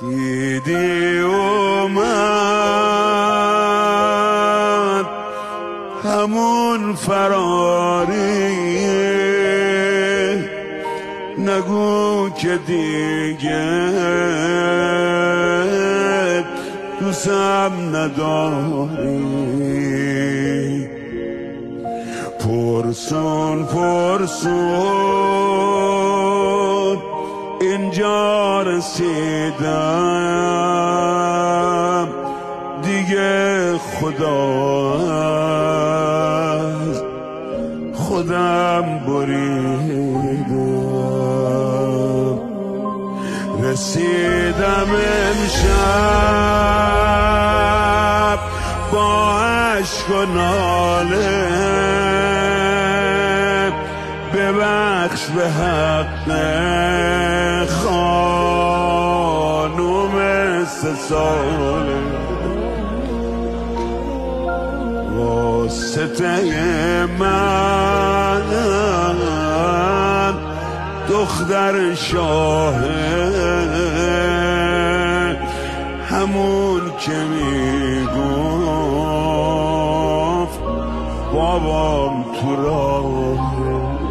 دیدی اومد همون فراری، نگو که دیگه دوستم نداری. پرسون اینجا رسیدم، دیگه خودم بریدم. رسیدم امشب با عشق و ناله، ببخش به حق خانوم 3 ساله. واسطه من دختر شاهه، همون که میگفت بابام تو راهه.